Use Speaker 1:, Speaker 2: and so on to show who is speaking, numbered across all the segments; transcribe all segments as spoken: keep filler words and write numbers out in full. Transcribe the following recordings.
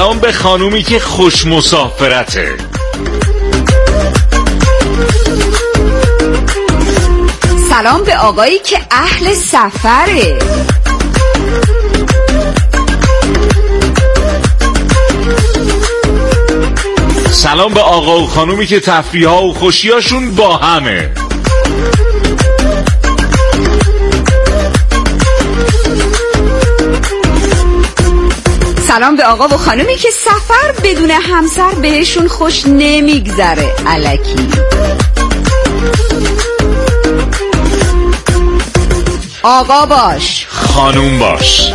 Speaker 1: سلام به خانومی که خوش مسافرته.
Speaker 2: سلام به آقایی که اهل سفره.
Speaker 1: سلام به آقا و خانومی که تفریح ها و خوشی هاشون با همه.
Speaker 2: سلام به آقا و خانومی که سفر بدون همسر بهشون خوش نمیگذره الکی. آقا باش،
Speaker 1: خانوم باش.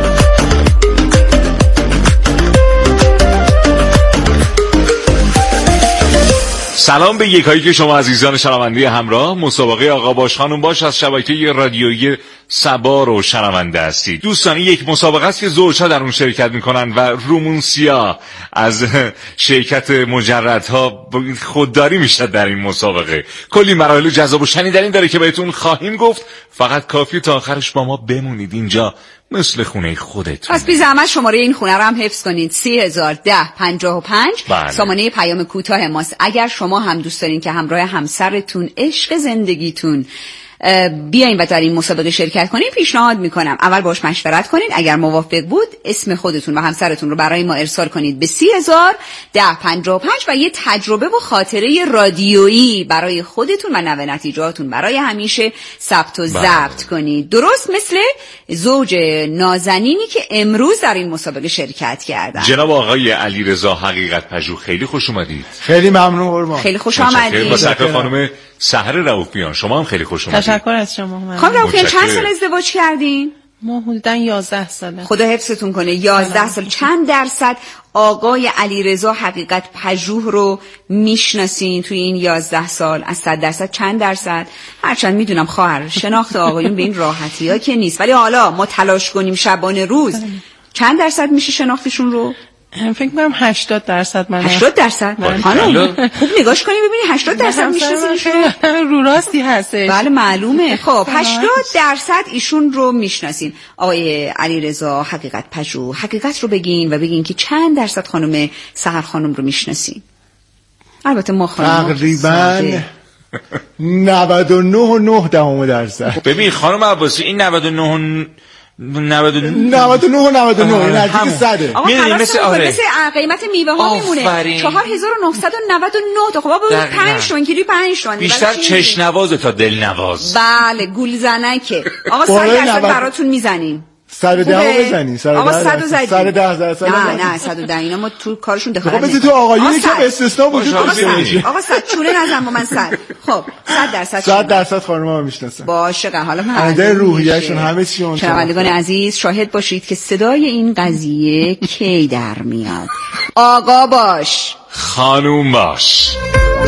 Speaker 1: سلام به یکایی که شما عزیزان شنونده همراه مسابقه آقا باش خانوم باش از شبکه رادیویی سبا رو شنونده هستید. دوستان یک مسابقه است که زوجها در اون شرکت میکنن و رومونسیا از شرکت مجردها خودداری میشه در این مسابقه. کلی مراحل جذاب و شنیدنی داره که بهتون خواهیم گفت، فقط کافی تا آخرش با ما بمونید. اینجا مثل خونه خودتون.
Speaker 2: پس بی زحمت شماره این خونه رو هم حفظ کنید. سی هزار ده پنجاه و پنج
Speaker 1: بله.
Speaker 2: سامانه پیام کوتاه ماست. اگر شما هم دوست دارین که همراه همسرتون عشق زندگیتون بیاین و در این مسابقه شرکت کنین، پیشنهاد میکنم اول باش مشورت کنین. اگر موافق بود اسم خودتون و همسرتون رو برای ما ارسال کنید به سی هزار ده پنجاه و پنج و یه تجربه و خاطره رادیویی برای خودتون و نوه نتیجهاتون برای همیشه ثبت و ضبط کنید. درست مثل زوج نازنینی که امروز در این مسابقه شرکت کردن.
Speaker 1: جناب آقای علیرضا حقیقت پژوه، خیلی خوش اومدید.
Speaker 3: خیلی ممنون قربان.
Speaker 2: خیلی خوش آمدید.
Speaker 1: با سرکار خانم سحر رؤوفیان، شما هم خیلی خوش اومدید.
Speaker 4: تشکر از شما.
Speaker 2: خانم رؤوفیان چند سال ازدواج کردین؟
Speaker 4: ما حدوداً یازده ساله.
Speaker 2: خدا حفظتون کنه. یازده سال. چند درصد آقای علیرضا حقیقت پژوه رو میشناسین توی این یازده سال؟ از صد درصد چند درصد؟ هرچند میدونم خواهر شناخت آقایون به این راحتی ها که نیست، ولی حالا ما تلاش کنیم شبانه روز چند درصد میشه شناختشون رو؟
Speaker 4: فکر می‌کنم هشتاد درصد. من
Speaker 2: هشتاد درصد؟ خانم خوب نگاش کنی ببینی هشتاد درصد میشناسین ایشون
Speaker 4: رو راستی هستش.
Speaker 2: بله معلومه. خب هشتاد درصد ایشون رو میشناسین. آقای علیرضا حقیقت پژوه، حقیقت رو بگین و بگین که چند درصد خانم سحر خانم رو میشناسین. البته ما خانم
Speaker 3: تقریبا نود و نه و نه دهم درصد.
Speaker 1: ببین خانم عباسی این نود و نه
Speaker 3: نود و نه و نود و نه این نزدیک صده.
Speaker 2: میدونی مثل آره مثل قیمت میوه ها میمونه چهار هزار و نهصد و نود و نه تا. خب بابا پنج تومن کیلوی پنج تومن
Speaker 1: بیشتر چشنواز تا دلنواز.
Speaker 2: بله گولزنکه. آقا صد درصد براتون میزنیم.
Speaker 3: صد و ده بزنی.
Speaker 2: آقا صد و زدی.
Speaker 3: صد و ده درصد.
Speaker 2: نه نه صد و ده اینا ما تو کارشون دخالت
Speaker 3: نمی‌کنیم. خب تو آقایونی که استثناء وجود داره.
Speaker 2: آقا صد چونه نزن با من صد. خب صد درصد.
Speaker 3: صد درصد خانم‌ها میشناسن.
Speaker 2: باشه حالا من
Speaker 3: عده روحیه‌شون همه چیون.
Speaker 2: شنوندگان عزیز شاهد باشید که صدای این قضیه کی در میاد. آقا باش،
Speaker 1: خانوم باش.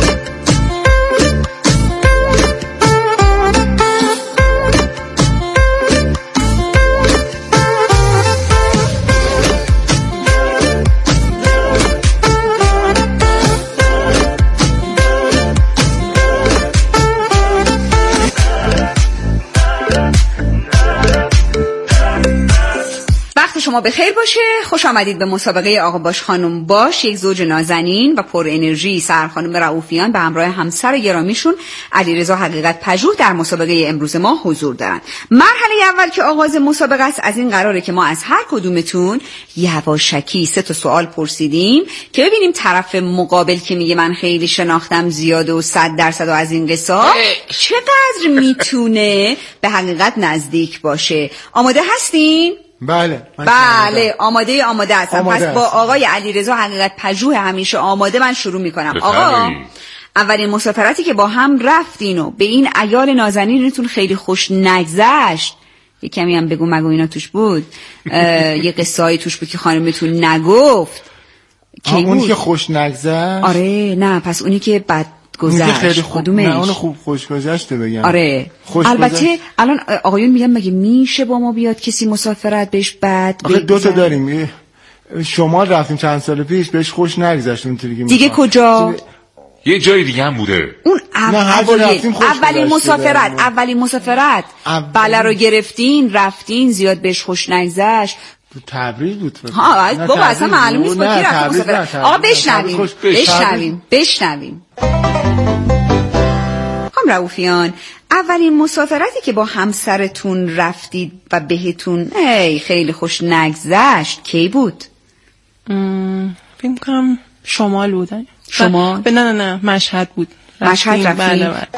Speaker 2: شما بخیر باشه. خوش آمدید به مسابقه آقا باش خانم باش. یک زوج نازنین و پر انرژی سحر خانم رؤوفیان به همراه همسر گرامیشون علیرضا حقیقت پژوه در مسابقه امروز ما حضور دارن. مرحله اول که آغاز مسابقه است از این قراره که ما از هر کدومتون یواشکی سه تا سوال پرسیدیم که ببینیم طرف مقابل که میگه من خیلی شناختم زیاده و صد درصد و از این قصه چقدر میتونه به حقیقت نزدیک باشه. آماده هستین؟
Speaker 3: بله
Speaker 2: بله آماده آماده هستم. پس با آقای علیرضا حقیقت پژوه همیشه آماده من شروع میکنم. آقا اولین مسافرتی که با هم رفتین و به این عیال نازنینتون خیلی خوش نگذشت، یه کمی هم بگو مگو اینا توش بود، یه قصه‌ای توش بود که خانمتون نگفت
Speaker 3: کی بود؟ اونی که خوش نگذشت؟
Speaker 2: آره نه پس اونی که بد گذشت
Speaker 3: خیلی خوب.
Speaker 2: کدومش؟
Speaker 3: نه اون خوب خوش گذشته بگم.
Speaker 2: آره البته الان آقایون میگن مگه میشه با ما بیاد کسی مسافرت بهش بد
Speaker 3: آخه دو تا داریم. شما رفتیم چند سال پیش بهش خوش نگذشت اونطوری که
Speaker 2: دیگه کجا؟
Speaker 1: یه جای دیگه هم بوده.
Speaker 2: اون اولین مسافرت اولین مسافرت بله رو گرفتین رفتین زیاد بهش خوش نگذشت
Speaker 3: تبریز بود.
Speaker 2: ها بابا اصلا معلوم نیست با کی رفت مسافرت. آقا بشنویم بشنویم بشنویم. خانم رؤوفیان، اولین مسافرتی که با همسرتون رفتید و بهتون ای خیلی خوش نگذشت کی بود؟
Speaker 4: فکر کنم شمال بودن.
Speaker 2: شمال؟
Speaker 4: نه نه نه مشهد بود.
Speaker 2: مشهد رفتیم؟
Speaker 4: بله بله.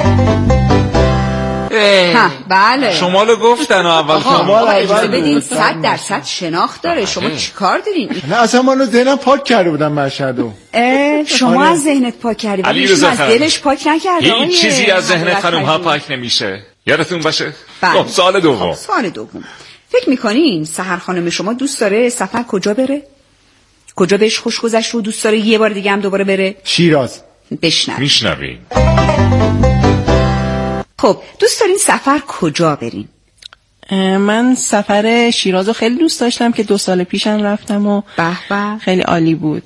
Speaker 2: ها بله
Speaker 1: شمالو گفتن اول
Speaker 2: شمال اجازه بدین صد درصد شناخت داره. شما چیکار دارین؟
Speaker 3: نه اصلا منو ذهنم پاک کرده بودم مشهدو.
Speaker 2: شما از ذهنت پاک کردی ولی ایشون از دلش پاک نکرده.
Speaker 1: هیچ چیزی از ذهن خانم ها پاک نمیشه. یادتون باشه.
Speaker 2: خب
Speaker 1: سال دوم.
Speaker 2: سال دوم فکر میکنین سحر خانم شما دوست داره سفر کجا بره؟ کجا بهش خوش گذشت و دوست داره یه بار دیگه هم دوباره بره؟
Speaker 3: شیراز.
Speaker 2: بشنویم.
Speaker 1: میشنویم.
Speaker 2: خب دوست دارین سفر کجا برین؟
Speaker 4: من سفر شیرازو خیلی دوست داشتم که دو سال پیشم رفتم و
Speaker 2: به به
Speaker 4: خیلی عالی بود.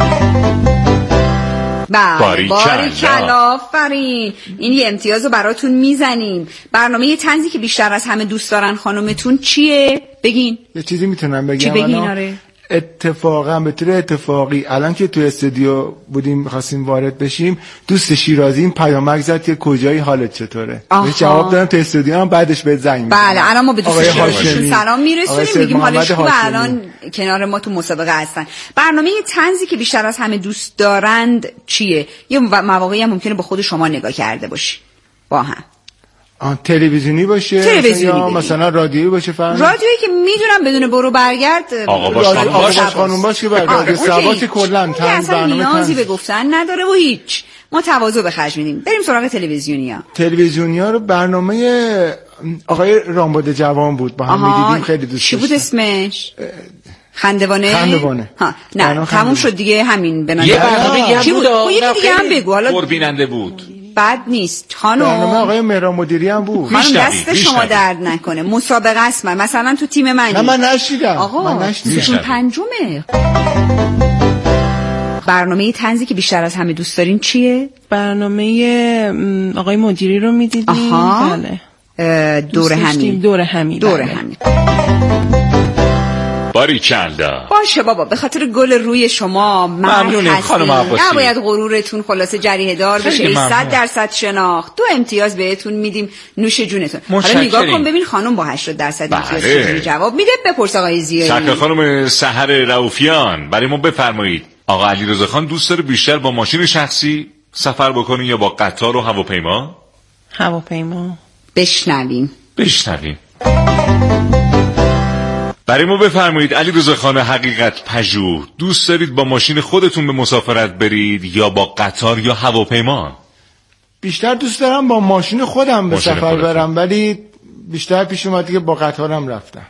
Speaker 2: بله باریکلا آفرین. این یه امتیازو براتون میزنیم. برنامه طنزی که بیشتر از همه دوست دارن خانومتون چیه؟ بگین.
Speaker 3: یه چیزی میتونم بگم؟
Speaker 2: چی بگین؟ آره
Speaker 3: اتفاقا به طور اتفاقی الان که تو استودیو بودیم خواستیم وارد بشیم دوست شیرازی پیامک زد که کجایی حالت چطوره؟ بهش جواب دادم تو استودیو هم بعدش بهت زنگ میزنم.
Speaker 2: بله الان ما به دوست شیرازیشون سلام میرسونیم میگیم حالش خوبه الان کنار ما تو مسابقه هستن. برنامه طنزی که بیشتر از همه دوست دارند چیه؟ یه مواقعی هم ممکنه با خود شما نگاه کرده باشی با هم.
Speaker 3: تلویزیونی باشه
Speaker 2: تلویزیونی
Speaker 3: یا مثلا رادیویی باشه فهم
Speaker 2: رادیویی که میدونم بدون برو برگرد
Speaker 1: آقا باش
Speaker 3: خانم باش که بعد رادیو سبا که کلا
Speaker 2: طنز برنامه نیازی به گفتن نداره و هیچ ما تواضع به خرج میدیم. بریم سراغ تلویزیونیا.
Speaker 3: تلویزیونیا رو برنامه آقای رامبد جوان بود با هم میدیدیم خیلی دوست
Speaker 2: داشتم. چی بود اسمش؟ خندوانه.
Speaker 3: خندوانه.
Speaker 2: ها نه تموم شد دیگه همین به نظر.
Speaker 1: یه برنامه دیگه بود.
Speaker 2: یه دیگه هم بگو حالا.
Speaker 1: پربیننده بود.
Speaker 2: بد نیست خانم.
Speaker 3: برنامه آقای مهران مدیری هم بود.
Speaker 2: خانم دست شما درد نکنه. مسابقه است من مثلا تو تیم منی.
Speaker 3: نه من نشیدم.
Speaker 2: آقا من نشیدم. پنجمه. برنامه طنزی که بیشتر از همه دوست دارین چیه؟
Speaker 4: برنامه آقای مدیری رو میدیدیم.
Speaker 2: بله. دور همین.
Speaker 4: دور همین.
Speaker 2: دور همین.
Speaker 1: باریکلا.
Speaker 2: باشه بابا به خاطر گل روی شما
Speaker 1: ممنونم خانم عباسی.
Speaker 2: نباید غرورتون خلاصه جریحه دار بشه. صد درصد شناخت دو امتیاز بهتون میدیم نوش جونتون. حالا نگاه کن ببین خانم با هشتاد درصد امتیاز چجوری جواب میده. بپرس آقای زیایی.
Speaker 1: سرکار خانم سحر رؤوفیان برای ما بفرمایید آقا علیرضا خان دوست داره بیشتر با ماشین شخصی سفر بکنه یا با قطار و هواپیما؟
Speaker 4: هواپیما.
Speaker 2: بشنویم.
Speaker 1: بشنویم. برای ما بفرمایید علیرضا خان حقیقت پژوه دوست دارید با ماشین خودتون به مسافرت برید یا با قطار یا هواپیما؟
Speaker 3: بیشتر دوست دارم با ماشین خودم به سفر خودتون. برم ولی بیشتر پیش اومد که با قطارم رفتم.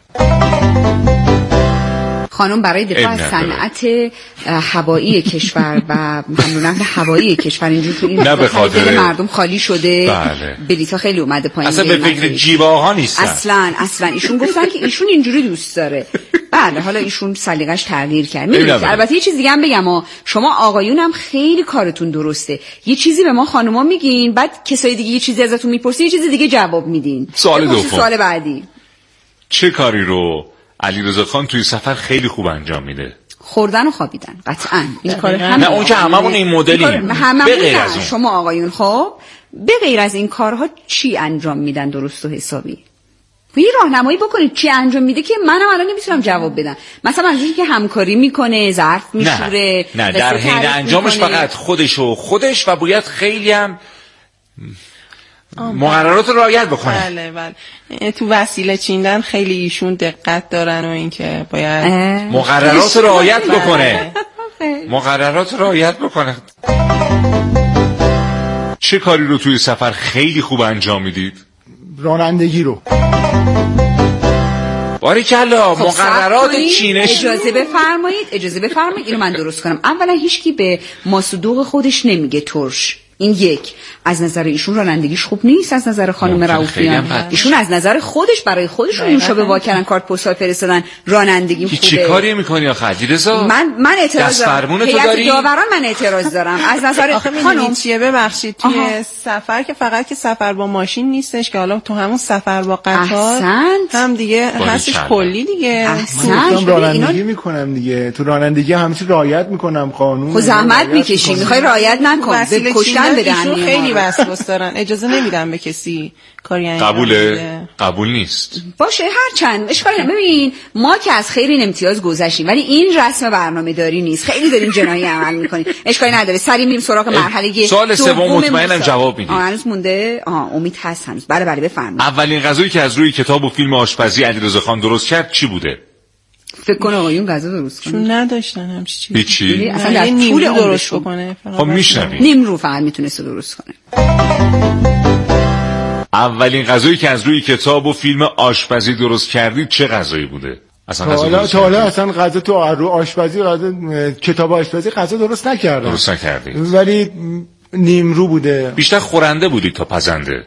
Speaker 2: خانم برای دفاع از صنعت هوایی کشور و ممنون نقل هوایی کشور اینجور تو این
Speaker 1: نه به خاطر
Speaker 2: مردم خالی شده.
Speaker 1: بله.
Speaker 2: بلیطا خیلی اومده پایین.
Speaker 1: اصلا به فکر جیواها نیستن.
Speaker 2: اصلا اصلا ایشون گفتن که ایشون اینجوری دوست داره. بله حالا ایشون سلیقش تغییر کرد. میدونید البته یه چیز دیگه هم بگم ها. شما آقایون هم خیلی کارتون درسته. یه چیزی به ما خانوما میگین بعد کسای دیگه یه چیزی ازتون میپرسه یه چیز دیگه جواب میدین.
Speaker 1: سوال دوم.
Speaker 2: سوال بعدی.
Speaker 1: چه کاری رو علیرضا خان توی سفر خیلی خوب انجام میده؟
Speaker 2: خوردن و خوابیدن قطعاً. این کار
Speaker 1: هم نه اون که هممون این مدلیم.
Speaker 2: به غیر از اون شما آقایون خب به غیر از این کارها چی انجام میدن درست و حسابی؟ یه راهنمایی بکنید چی انجام میده که منم الان نمیتونم جواب بدم. مثلا منظوری که همکاری میکنه ظرف میشوره
Speaker 1: نه, نه در حین انجامش فقط خودش و خودش و باید خیلی هم مقررات رو رعایت بکنه.
Speaker 4: بله بله. تو وسیله چیندن خیلی ایشون دقت دارن و اینکه باید
Speaker 1: مقررات رو رعایت بکنه. مقررات رو رعایت بکنه. چه کاری رو توی سفر خیلی خوب انجام میدید؟
Speaker 3: رانندگی رو.
Speaker 1: باریکلا. خب مقررات چینش.
Speaker 2: اجازه بفرمایید اجازه بفرمایید اینو من درست کنم. اولا هیچکی به ماسودوق خودش نمیگه ترش. این یک. از نظر ایشون رانندگیش خوب نیست، از نظر خانم رؤوفیان. ایشون از نظر خودش برای خودشون نوشابه واکردن، کارت پستال فرستادن، رانندگیم خوبه.
Speaker 1: چی کاری می‌کنی آخه علیرضا؟
Speaker 2: من من اعتراض دارم.
Speaker 1: تو داری؟
Speaker 2: داوران من اعتراض دارم. از نظر
Speaker 4: خانم چیه ببخشید توی آها. سفر که فقط که سفر با ماشین نیستش که حالا تو همون سفر با قطار هم دیگه هستش کلی دیگه.
Speaker 3: من رانندگی میکنم دیگه، تو رانندگی همیشه رعایت میکنم قانون.
Speaker 2: خب زحمت میکشی، میخوای رعایت نکن، به کشتن بدن.
Speaker 4: خیلی وسواس دارن، اجازه نمیدن به کسی کاری انجام بده.
Speaker 1: قبوله؟ قبول نیست.
Speaker 2: باشه هر چند اشکالی نداره. ببین ما که از خیر این امتیاز گذشتیم، ولی این رسم برنامه‌داری نیست. خیلی دارین جنایی عمل میکنین. اشکالی نداره. سری میریم سراغ مرحله
Speaker 1: سوال سوم. مطمئنم جواب میدید.
Speaker 2: آه هنوز مونده. آه امید هست هنوز. بله بله بفرمایید.
Speaker 1: اولین غذایی که از روی کتاب و فیلم آشپزی علیرضا خان درست کرد چی بوده؟
Speaker 2: فکر کن آقایون غذا درست کنن.
Speaker 4: چون نداشتن همچی چیزی.
Speaker 1: هیچی؟
Speaker 2: اصلا در طول
Speaker 4: درست بکنه.
Speaker 1: خب میشنوید.
Speaker 2: نیم رو فقط میتونست درست کنه.
Speaker 1: اولین غذایی که از روی کتاب و فیلم آشپزی درست کردید چه غذایی بوده؟ اصلا غذا
Speaker 3: حالا تا حالا اصلا غذا تو رو آشپزی غذا کتاب آشپزی غذا درست نکردم.
Speaker 1: درست نکردید.
Speaker 3: ولی نیمرو بوده.
Speaker 1: بیشتر خورنده بودی تا پزنده.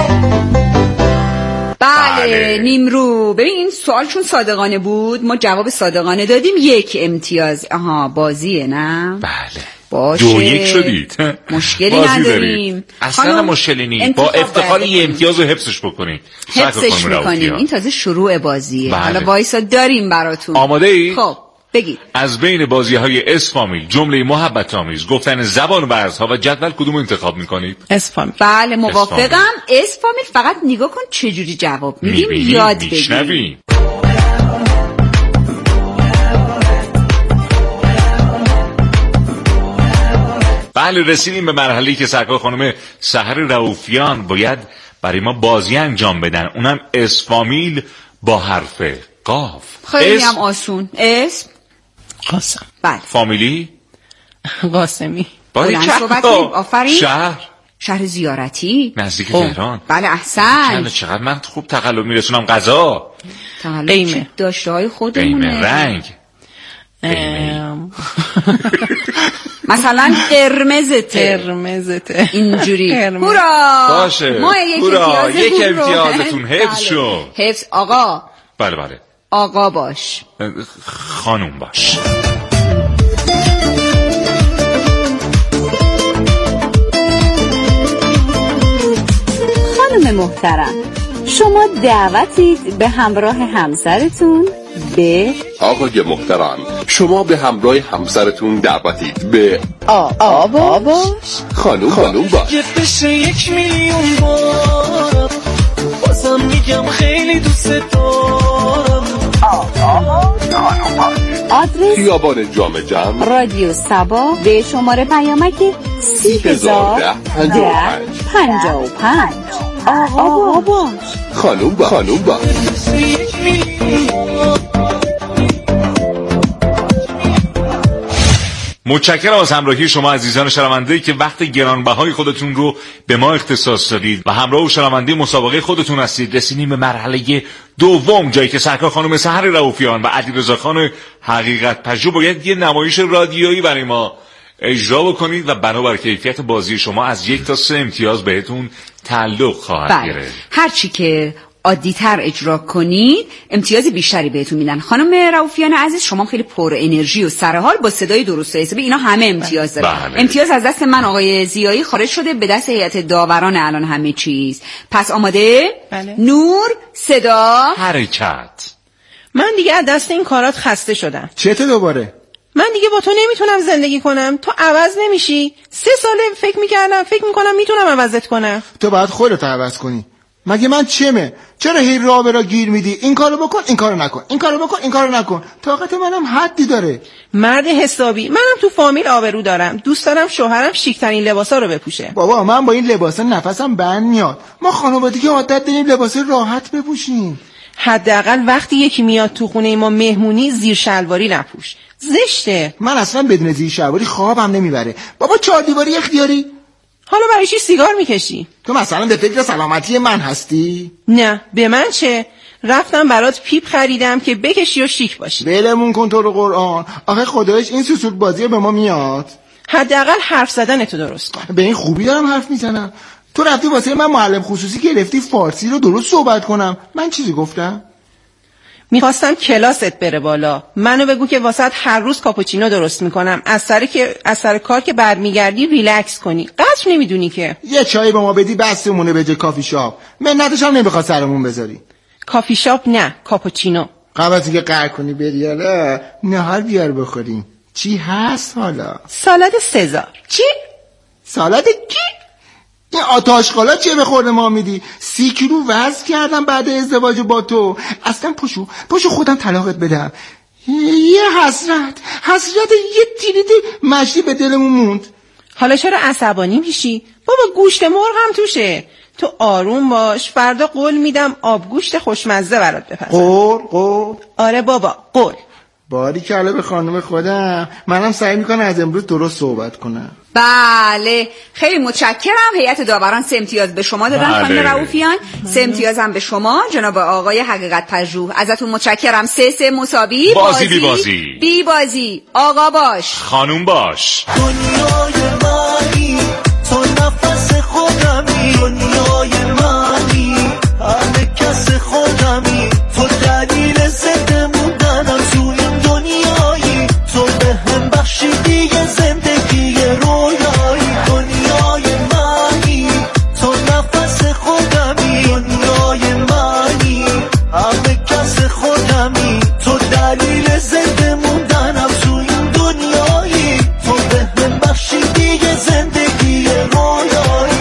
Speaker 2: بله, بله. نیمرو. ببین این سوال چون صادقانه بود ما جواب صادقانه دادیم، یک امتیاز. آها بازیه نه؟
Speaker 1: بله.
Speaker 2: باشه.
Speaker 1: دو یک شدید.
Speaker 2: مشکلی نداریم.
Speaker 1: اصلا مشکلی نیست. با افتخار یه امتیاز رو حفظش بکنید.
Speaker 2: حفظش میکنیم. این تازه شروع بازیه.
Speaker 1: بله.
Speaker 2: حالا وایسا داریم براتون.
Speaker 1: آماده ای؟
Speaker 2: خب بگید.
Speaker 1: از بین بازی‌های اسفامیل، جمله محبت آمیز، گفتن زبان ورزها و جدول کدوم انتخاب می‌کنید؟
Speaker 4: اسفامیل.
Speaker 2: بله موافقم. اسفامیل. فقط نگاه کن چه جوری جواب میدیم، یاد بگیر.
Speaker 1: بله رسیدیم به مرحله‌ای که سرکار خانم سحر رؤوفیان باید برای ما بازی انجام بدن، اونم اسفامیل با حرف قاف.
Speaker 2: خیلی هم آسون. اسم
Speaker 4: قاسم.
Speaker 2: بله.
Speaker 1: فامیلی
Speaker 4: قاسمی.
Speaker 2: بلند صحبت کنیم. آفرین.
Speaker 1: شهر
Speaker 2: شهر زیارتی
Speaker 1: نزدیک تهران.
Speaker 2: بله احسن.
Speaker 1: چقدر من خوب تقلب میرسونم. غذا
Speaker 2: تقلب داشته های خودمونه.
Speaker 1: رنگ
Speaker 2: مثلا قرمزته
Speaker 4: قرمزته
Speaker 2: اینجوری. هورا
Speaker 1: باشه.
Speaker 2: ما یک
Speaker 1: هورا. یک امتیازتون حفظ شد.
Speaker 2: حفظ. آقا.
Speaker 1: بله بله.
Speaker 2: آقا باش.
Speaker 1: خانوم باش.
Speaker 5: خانم محترم شما دعوتید به همراه همسرتون به
Speaker 6: آقای محترم شما به همراه همسرتون دعوتید به
Speaker 5: آقا باش
Speaker 6: خانوم خانوم باش.
Speaker 7: یه بشه یک میلیون بار بازم میگم خیلی دوست دارم.
Speaker 5: آقا خانوم باش. آدرس
Speaker 6: خیابان جام جم،
Speaker 5: رادیو سبا، به شماره پیامک سی هزار ده پنجاه و پنج. آقا باش
Speaker 6: خانوم باش خانوم باش.
Speaker 1: متشکرم از همراهی شما عزیزان شنونده که وقت گرانبهای خودتون رو به ما اختصاص دادید و همراه و شنونده مسابقه خودتون هستید. رسیدیم به مرحله دوم، جایی که سرکار خانم سحر رؤوفیان و علیرضا خان حقیقت پژوه باید یه نمایش رادیویی برای ما اجرا بکنید و بنابر کیفیت بازی شما از یک تا سه امتیاز بهتون تعلق خواهد گرفت.
Speaker 2: هر چی که عادی‌تر اجرا کنید امتیاز بیشتری بهتون میدن. خانم رؤوفیان عزیز شما خیلی پر انرژی و سرحال با صدای درست و حسابی، اینا همه امتیاز داره.
Speaker 1: بله.
Speaker 2: امتیاز از دست من آقای زیایی خارج شده به دست هیئت داوران الان همه چیز. پس آماده؟
Speaker 4: بله.
Speaker 2: نور، صدا،
Speaker 1: حرکت.
Speaker 4: من دیگه از دست این کارات خسته شدم.
Speaker 3: چته دوباره؟
Speaker 4: من دیگه با تو نمیتونم زندگی کنم. تو عوض نمیشی. سه ساله فکر میکردم فکر میکنم میتونم عوضت کنم.
Speaker 3: تو باید خودت عوض کنی. مگه من چمه؟ چرا هی راه برا گیر میدی؟ این کارو بکن، این کارو نکن، این کارو بکن، این کارو نکن. طاقت منم حدی داره.
Speaker 4: مرد حسابی. منم تو فامیل آبرو دارم. دوست دارم شوهرم شیک‌ترین لباسا رو بپوشه.
Speaker 3: بابا من با این لباسا نفسم بند میاد. ما خانوادگی عادت داریم لباس راحت بپوشیم.
Speaker 4: حداقل وقتی یکی میاد تو خونه ما مهمونی زیر شلواری نپوش. زشته.
Speaker 3: من اصلا بدون زیر شلواری خوابم نمیبره. بابا چهار دیواری اختیاری.
Speaker 4: حالا برای چی سیگار میکشی؟
Speaker 3: تو مثلا به فکر سلامتی من هستی؟
Speaker 4: نه به من چه؟ رفتم برات پیپ خریدم که بکشی و شیک باشی.
Speaker 3: بلمون کن تو رو قرآن. آخه خدایش این سوسول بازی به ما میاد.
Speaker 4: حداقل حرف زدن تو درست کن.
Speaker 3: به این خوبی دارم حرف میزنم. تو رفتی واسه من معلم خصوصی گرفتی فارسی رو درست صحبت کنم. من چیزی گفتم؟
Speaker 4: میخواستم کلاست بره بالا. منو بگو که واسه هر روز کاپوچینو درست میکنم. از سر که از سر کار که برمیگردی ریلکس کنی. قدر نمیدونی که.
Speaker 3: یه چای به ما بدی بسمونه به جای کافی شاپ. منتش هم نمیخواد سرمون بذاری.
Speaker 4: کافی شاپ نه، کاپوچینو.
Speaker 3: قبل از اینکه قهر کنی بری حالا نهار بیار بخوریم. چی هست حالا؟
Speaker 4: سالاد سزار.
Speaker 3: چی؟ سالاد کی؟ این آتاشقالا چیه به خورد ما میدی؟ سی کیلو وزن کردم بعد ازدواج با تو. اصلا پشو پشو خودم طلاقت بدم. یه حسرت حسرت یه تیریدی مشتی به دلمون موند.
Speaker 4: حالا چرا عصبانی میشی؟ بابا گوشت مرغ هم توشه. تو آروم باش، فردا قول میدم آبگوشت خوشمزه برات بپزم.
Speaker 3: قول قول
Speaker 4: آره بابا قول.
Speaker 3: باری کله به خانم خودم. منم سعی میکنم از امروز درست صحبت کنم.
Speaker 2: بله خیلی متشکرم. هیئت داوران سه امتیاز به شما دادن بله. خانم رؤوفیان سه امتیاز هم به شما جناب آقای حقیقت پژوه. ازتون متشکرم. سه سه مساوی.
Speaker 1: بازی بی بازی
Speaker 2: بی بازی. آقا باش
Speaker 1: خانوم باش.
Speaker 7: دنیای منی تو نفس خودمی، دنیای منی همه کس خودمی، تو دلیل زنده موندنم تو این دنیایی، تو به هم بخشیدی زندگی رویایی. دنیای منی تو نفس خودمی، دنیای منی همه کس خودمی، تو دلیل زنده موندنم تو این دنیایی، تو به هم بخشیدی زندگی رویایی.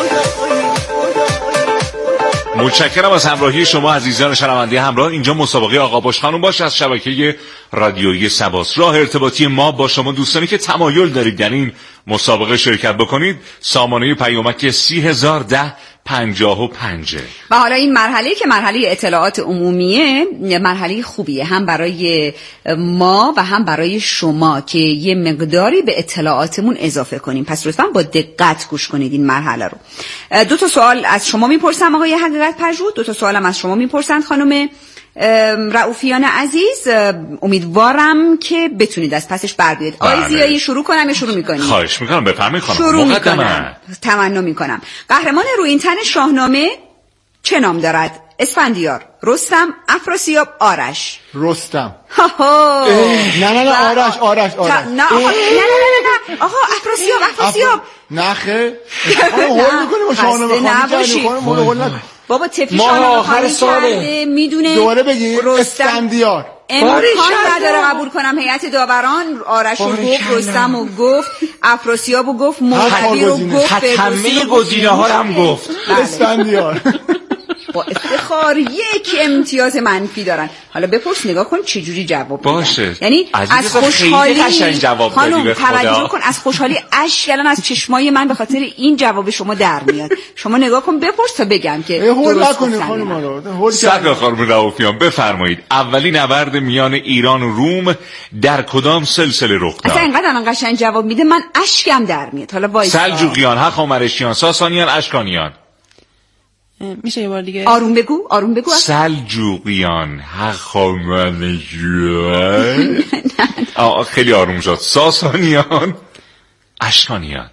Speaker 1: متشکرم از همراهی شما عزیزان شنونده همراه. اینجا مسابقه آقا باش خانوم باش از شبکه رادیویی سباس. راه ارتباطی ما با شما دوستانی که تمایل دارید در این مسابقه شرکت بکنید سامانه پیامک سی هزار ده پنجاه و پنج.
Speaker 2: و حالا این مرحله که مرحله اطلاعات عمومیه مرحله خوبیه هم برای ما و هم برای شما که یه مقداری به اطلاعاتمون اضافه کنیم. پس لطفاً با دقت گوش کنید این مرحله رو. دو تا سوال از شما میپرسم آقای حقیقت پژوه، دو تا سوالم از شما میپرسند خانم رؤوفیان عزیز. امیدوارم که بتونید از پسش بر بیاید. آقای زیایی شروع کنم یا شروع میکنید؟
Speaker 1: خواهش میکنم بفرمایید خانم.
Speaker 2: شروع میکنم. تمنا میکنم. قهرمان رویینتن شاهنامه چه نام دارد؟ اسفندیار، رستم، افراسیاب، آرش.
Speaker 3: رستم.
Speaker 2: نه
Speaker 3: نه نه آرش آرش آرش.
Speaker 2: نه آقا نه نه آقا افراسیاب افراسیاب.
Speaker 3: نه خیر. آقا هول میکنیم با شاهنامه خانم.
Speaker 2: بابا تفی شاهنامه خانی کرده میدونه.
Speaker 3: دوباره بگی اسفندیار.
Speaker 2: امکان نداره قبول کنم. هیئت داوران آرش رو گفت، رستم رو گفت، افراسیاب رو گفت، موحدی رو گفت،
Speaker 1: همه گزینه ها رو هم گفت.
Speaker 3: اسفندیار.
Speaker 2: با افتخار یک امتیاز منفی دارن. حالا بپرس نگاه کن چه جوری جواب میدن.
Speaker 1: باشه.
Speaker 2: یعنی از خوشحالی
Speaker 1: خانم
Speaker 2: توجه کن، از خوشحالی اشک الان از چشمای من به خاطر این جواب شما در میاد. شما نگاه کن بپرس تا بگم که
Speaker 3: هول نکنید خانم. رو
Speaker 1: صدر خانم رؤوفیان بفرمایید. اولین نبرد میان ایران و روم در کدام سلسله رخ داد؟
Speaker 2: اصلا اینقدر الان قشنگ جواب میده من اشکم در میاد. حالا وایسا.
Speaker 1: سلجوقیان، هخامنشیان، ساسانیان، اشکانیان.
Speaker 4: میشه یه بار دیگه
Speaker 2: آروم بگو آروم بگو.
Speaker 1: سلجوقیان، هخامنشیان. آه خیلی آروم شد. ساسانیان، اشکانیان.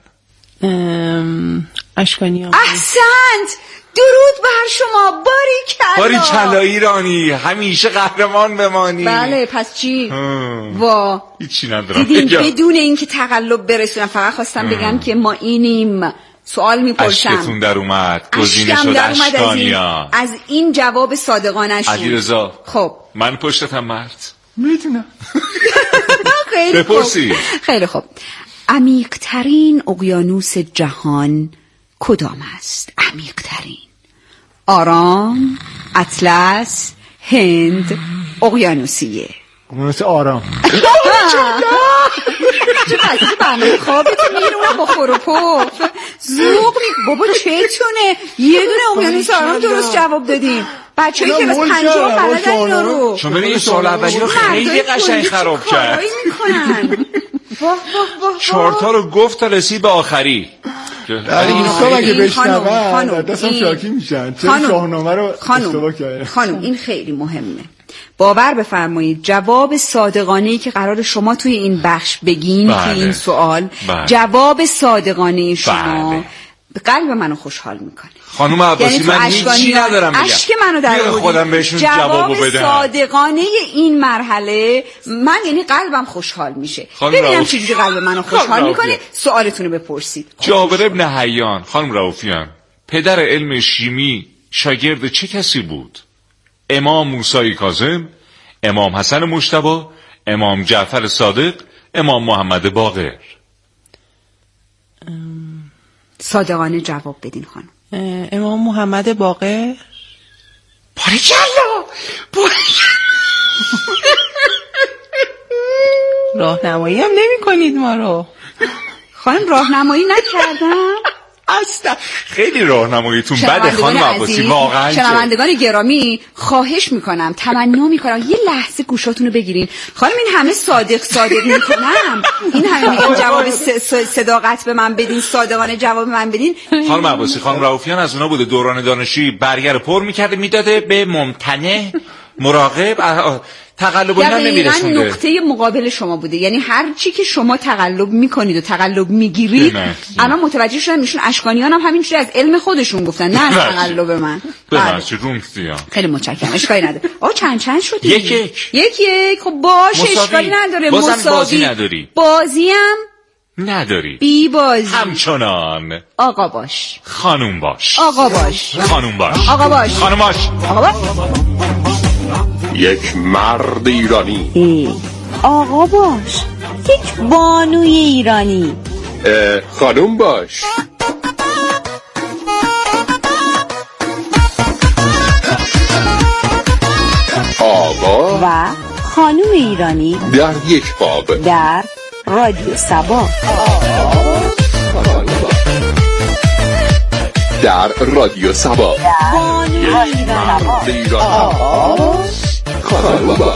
Speaker 4: اشکانیان.
Speaker 2: احسنت. درود بر شما. باریکلا.
Speaker 1: باریکلا ایرانی، همیشه قهرمان بمانی.
Speaker 2: بله پس چی؟ وا
Speaker 1: هیچی ندارم.
Speaker 2: دیدین بدون اینکه تقلب برسونم فقط خواستم بگم که ما اینیم. سوال میپرسم.
Speaker 1: اشکتون در اومد. گزینه شد اشکانیان.
Speaker 2: از این جواب صادقانه شد.
Speaker 1: علیرضا.
Speaker 2: خب
Speaker 1: من پشتتم مرد.
Speaker 3: میتونم.
Speaker 2: خیلی
Speaker 1: بپرسی.
Speaker 2: خیلی خوب. عمیق‌ترین اقیانوس جهان کدام است؟ عمیق‌ترین. آرام، اطلس، هند، اقیانوسیه.
Speaker 3: اقیانوس آرام.
Speaker 2: چه قضیه برنامه خوابتون میرونه با خور و پف زوق می بابا چتونه یه دونه اقیانوس آرام درست جواب دادیم. بچه‌ای که از پنجاه بلدن اینا رو.
Speaker 1: چون ببین این سوال اولی رو خیلی قشنگ خراب کرد.
Speaker 2: واه واه واه.
Speaker 1: چهار تا رو گفت تا رسید به آخری.
Speaker 3: ولی اینو خیلی اگه بشنون دستم شاکی میشن. چرا شاهنامه رو اشتباه کردن؟
Speaker 2: خانم این خیلی مهمه. باور بفرمایید جواب صادقانه‌ای که قرار شما توی این بخش بگین
Speaker 1: بله.
Speaker 2: که این سوال
Speaker 1: بله.
Speaker 2: جواب صادقانه شما
Speaker 1: بله.
Speaker 2: قلب منو خوشحال میکنه.
Speaker 1: خانم عباسی
Speaker 2: یعنی تو
Speaker 1: من هیچی
Speaker 2: اشکانیان
Speaker 1: ندارم بگم.
Speaker 2: اشک منو در
Speaker 1: بیار خودم بهشون
Speaker 2: جواب
Speaker 1: جوابو بدم.
Speaker 2: صادقانه این مرحله من یعنی قلبم خوشحال میشه. ببینم
Speaker 1: رؤوف.
Speaker 2: چجوری قلب منو
Speaker 1: خانم
Speaker 2: خوشحال میکنه.
Speaker 1: رؤوفیان.
Speaker 2: سوالتون رو بپرسید.
Speaker 1: جابر ابن حیان، خانم رؤوفیان، پدر علم شیمی شاگرد چه کسی بود؟ امام موسی کاظم، امام حسن مجتبی، امام جعفر صادق، امام محمد باقر.
Speaker 2: صادقانه جواب بدین خانم.
Speaker 4: امام محمد باقر.
Speaker 2: باریکلا
Speaker 4: راهنمایی هم نمی کنید ما رو.
Speaker 2: خانم راهنمایی نکردم.
Speaker 1: اصلا خیلی راهنماییتون بده خانم عباسی واقعا.
Speaker 2: شنوندگان گرامی خواهش میکنم تمنا میکنم یه لحظه گوشاتون رو بگیرین. خانم این همه صادق صادق میکنم، این همه میگم جواب صداقت به من بدین، صادقانه جواب من بدین.
Speaker 1: خانم عباسی خانم رؤوفیان از اونا بوده دوران دانشجویی برگر پر میکرده میداده به ممتنع مراقب، تقلب اینا نمیرسونده.
Speaker 2: دقیقاً نقطه مقابل شما بوده. یعنی هر چی که شما تقلب میکنید و تقلب میگیرید الان متوجه شدم ایشون اشکانیان هم همینجوری از علم خودشون گفتن نه تقلب من.
Speaker 1: ببخشید رومتیان.
Speaker 2: خیلی متشکرم. اشکالی نداره. آ چند چند شد؟
Speaker 1: یک یک.
Speaker 2: یک یک. خب باشه اشکالی نداره.
Speaker 1: بازم بازی نداری.
Speaker 2: بازی هم
Speaker 1: نداری.
Speaker 2: بی بازی.
Speaker 1: همچنان.
Speaker 2: آقا باش.
Speaker 1: خانوم باش.
Speaker 2: آقا باش.
Speaker 1: خانوم باش.
Speaker 2: آقا باش.
Speaker 1: خانوم باش.
Speaker 2: آقا باش.
Speaker 6: یک مرد ایرانی.
Speaker 5: ای آقا باش. یک بانوی ایرانی.
Speaker 6: خانوم باش. آقا
Speaker 5: و خانوم ایرانی
Speaker 6: در یک باب
Speaker 5: در رادیو سبا.
Speaker 6: در رادیو سبا
Speaker 5: بانوی ایرانی.
Speaker 6: آقا خانوم باش.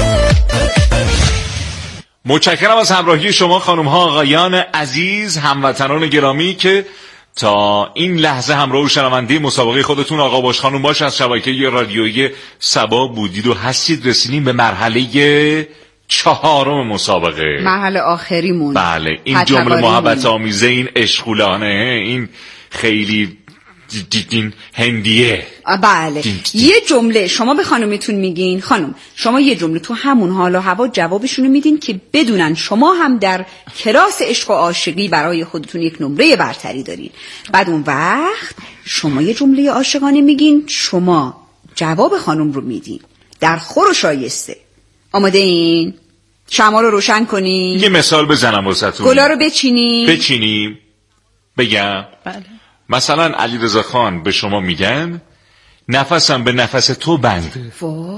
Speaker 1: متشکرم از همراهی شما خانم ها آقایان عزیز، هموطنان گرامی که تا این لحظه همراه و شنونده مسابقه خودتون آقا باش خانوم باش از شبکه رادیویی سبا بودید و هستید. رسیدیم به مرحله چهارم مسابقه،
Speaker 2: مرحله آخریمون.
Speaker 1: بله این جمله محبت آمیزه، این عشقولانه، این خیلی دیدین هندیه.
Speaker 2: بله یه جمله شما به خانومتون میگین خانم شما یه جمله تو همون حال و هوا جوابشونو میدین که بدونن شما هم در کلاس عشق و عاشقی برای خودتون یک نمره برتری دارین. بعد اون وقت شما یه جمله عاشقانه میگین، شما جواب خانم رو میدین در خور و شایسته. آماده این؟ شمع رو روشن کنین.
Speaker 1: یه مثال بزنم واسهتون.
Speaker 2: گلا رو بچینین.
Speaker 1: بچینیم. بگم
Speaker 4: بله.
Speaker 1: مثلا علیرضا خان به شما میگن نفسم به نفس تو بنده.
Speaker 2: وای.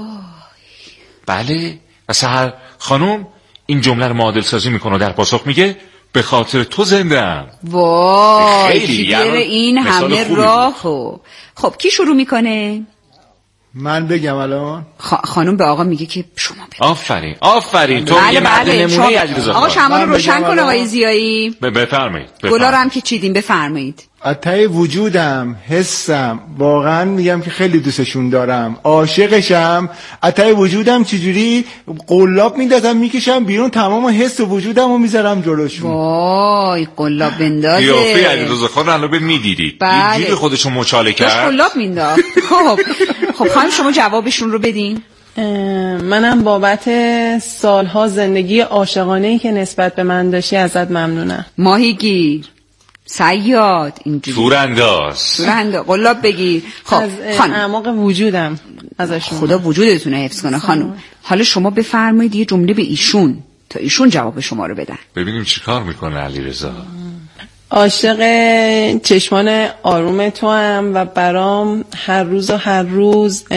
Speaker 1: بله. و سحر خانم این جمله رو معادل سازی میکنه و در پاسخ میگه به خاطر تو زنده‌ام.
Speaker 2: وای
Speaker 1: خیلی
Speaker 2: یعنی این همه راهو. خب کی شروع میکنه؟
Speaker 3: من بگم الان.
Speaker 2: خ... خانم به آقا میگه که شما بگم.
Speaker 1: آفرین آفرین. تو
Speaker 2: بله
Speaker 1: یه مرد
Speaker 2: بله.
Speaker 1: نمونه علیرضا خان.
Speaker 2: آقا شما رو روشن کن آقای زیایی.
Speaker 1: بفرمایید.
Speaker 2: گلا رو هم که چیدیم بفرمایید.
Speaker 3: اتای وجودم، حسم، واقعا میگم که خیلی دوستشون دارم، عاشقشم. اتای وجودم چجوری قلاب میدادم میکشم بیرون، تمام حس و وجودم رو میذارم جلوشون.
Speaker 2: وای قلاب بندازه.
Speaker 1: قیافه علیرضا خان الان به میدیدید
Speaker 2: بله.
Speaker 1: یه جوری خودشو مچاله کرد.
Speaker 2: قلاب مینداخت. خب خب خانم شما جوابشون رو بدین.
Speaker 4: منم بابت سالها زندگی عاشقانه‌ای که نسبت به من داشتی ازت ممنونم.
Speaker 2: ماهیگیر، صیاد، اینجوری
Speaker 1: تورانداز
Speaker 2: تورانداز قلاب بگیر. خب
Speaker 4: خانم اعماق وجودم ازشون
Speaker 2: خدا وجودتون رو حفظ کنه خانم. حالا شما بفرمایید یه جمله به ایشون تا ایشون جواب شما رو بدن.
Speaker 1: ببینیم چی کار میکنه علیرضا.
Speaker 4: عاشق چشمان آروم تو هم و برام هر روز و هر روز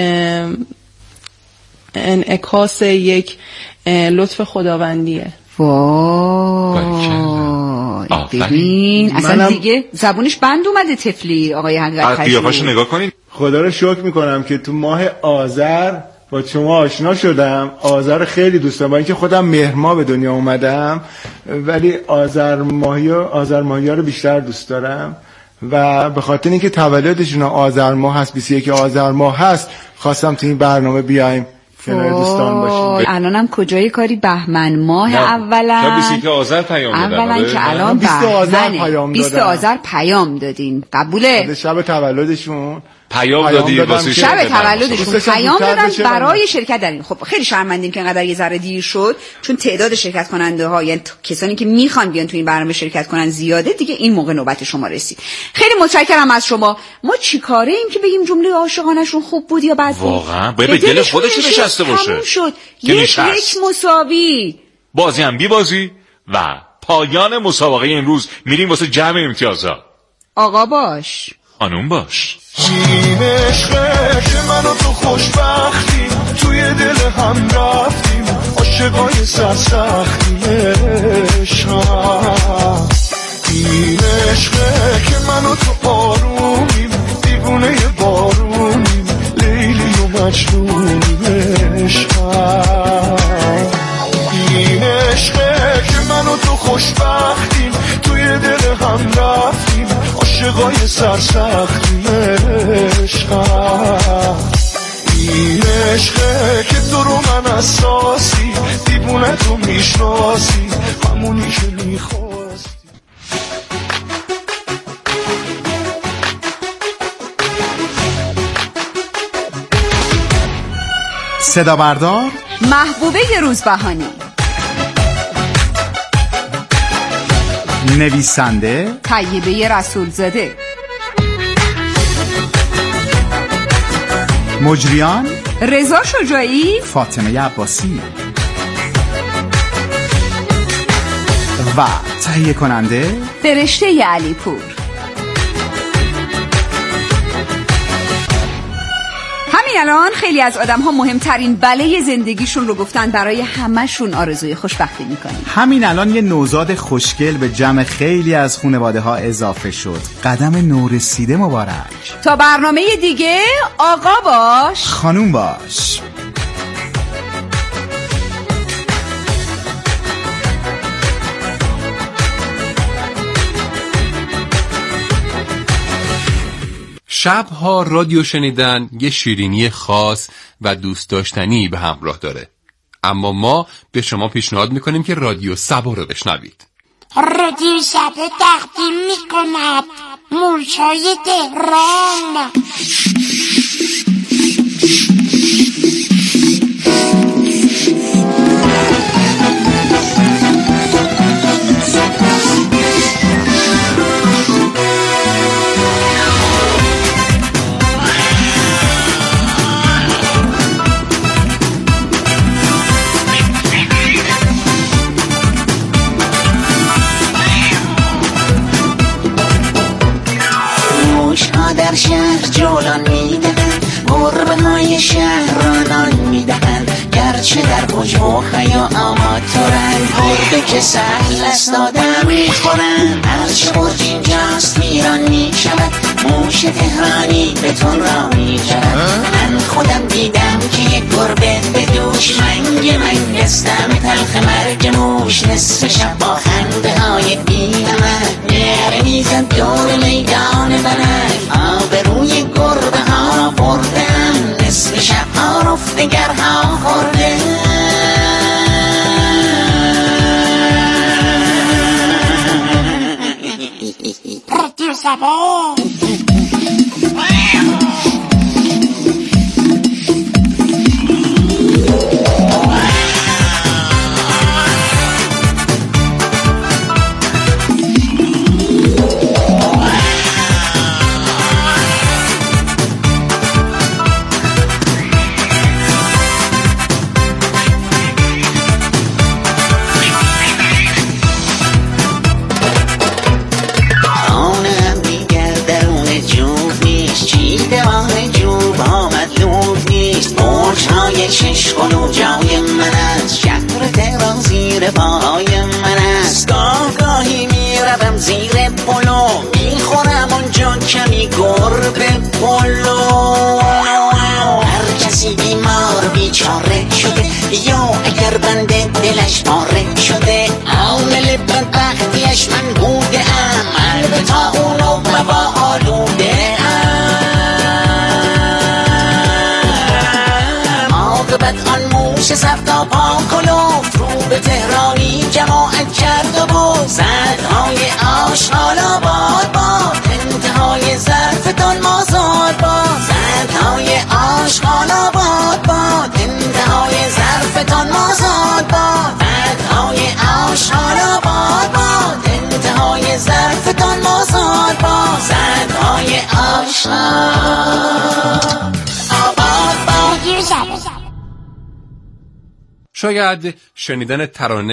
Speaker 4: انعکاس یک لطف خداوندیه.
Speaker 2: وای ببین اصلا دیگه زبونش بند اومده طفلی آقای حقیقت
Speaker 1: قیافه‌شو نگاه کنین.
Speaker 3: خدا رو شکر میکنم که تو ماه آذر با شما آشنا شدم. آذر خیلی دوست دارم با اینکه خودم مهر ماه به دنیا اومدم، ولی آذر ماهی آذر ماهی رو بیشتر دوست دارم و به خاطر اینکه تولدشون آذر ماه هست، بیست و یکم آذر ماه هست، خواستم تو این برنامه بیایم کنار دوستان باشیم.
Speaker 2: الانم کجای کاری بهمن ماه اولا
Speaker 1: تا بیست و یک آذر پیام دادن.
Speaker 2: اولا که الان
Speaker 3: بیست آذر
Speaker 2: بهمنه
Speaker 3: پیام
Speaker 2: بیست
Speaker 3: دادن.
Speaker 2: آذر پیام دادین قبوله؟
Speaker 3: شب تولدشون
Speaker 1: پیام دادی واسه
Speaker 2: شب تولدشون پیام دادن برای
Speaker 3: من.
Speaker 2: شرکت در این. خب خیلی شرمندیم که انقدر یه ذره دیر شد، چون تعداد شرکت کننده ها یعنی کسانی که میخوان بیان تو این برنامه شرکت کنن زیاده دیگه. این موقع نوبت شما رسید. خیلی متشکرم از شما. ما چیکاره ایم که بگیم جمله عاشقانه‌شون خوب بود یا بد بود؟
Speaker 1: واقعا باید به دل خودش نشسته باشه.
Speaker 2: شد. یک یک مساوی.
Speaker 1: بازی هم بی بازی و پایان مسابقه امروز میریم واسه جمع امتیازات.
Speaker 2: آقا باش،
Speaker 1: خانوم باش.
Speaker 7: این عشقه که من و تو خوشبختیم، توی دل هم رفتیم، عاشقای سرسختیم. عشقم این عشقه که من و تو آرومیم، دیوونه بارونیم، لیلی و مجنونیم. عشقم این عشقه که من و تو خوشبختیم، توی دل هم رفتیم، عاشقای سرسختیم. عشقم این عشقه که تو رو من اساسی، دیوونه تو میشناسی، همونی که میخواستی.
Speaker 8: صدا بردار
Speaker 2: محبوبه روزبهانی،
Speaker 8: نویسنده
Speaker 2: طیبه رسولزاده،
Speaker 8: مجریان
Speaker 2: رضا شجاعی،
Speaker 8: فاطمه عباسی و تهیه کننده
Speaker 2: فرشته علیپور. همین الان خیلی از آدم ها مهمترین بله زندگیشون رو گفتن، برای همه‌شون آرزوی خوشبختی میکنیم.
Speaker 8: همین الان یه نوزاد خوشگل به جمع خیلی از خانواده ها اضافه شد. قدم نورسیده مبارک.
Speaker 2: تا برنامه دیگه آقا باش،
Speaker 8: خانوم باش.
Speaker 6: شبها رادیو شنیدن یه شیرینی خاص و دوست داشتنی به همراه داره، اما ما به شما پیشنهاد میکنیم که رادیو سبا رو بشنوید.
Speaker 9: رادیو سبا تقدیم میکند موشای تهران.
Speaker 10: در شهر جولان میدهند، گربه های شهرانان میدهند، گرچه در حجب و خیا آماتورند، گربه که سهل است آدم میخورند، هرچه برج اینجاست ویران میشود، موش تهرانی به تون را میجرد. من خودم دیدم که یک گربه به دوش منگ منگ استم تلخ مرگ موش، نصف شب با خنده های بی‌نمک نره میزد دور میدان بلد، آبروی گربه ها بردم، نصف شب ها رفتگرها خورده.
Speaker 9: رادیو سبا
Speaker 10: چشم جای من است، شهر تهران زیر پای من است، گاه گاهی میروم زیر پلو، میخورم اونجا کمی گربه پلو. هر کسی بیمار بیچاره شده، یا اگر بنده دلش پاره شده، عامل بدبختیش من بوده ام، البته اونو بابا آلوده ام. عاقبت
Speaker 6: شاید شنیدن ترانه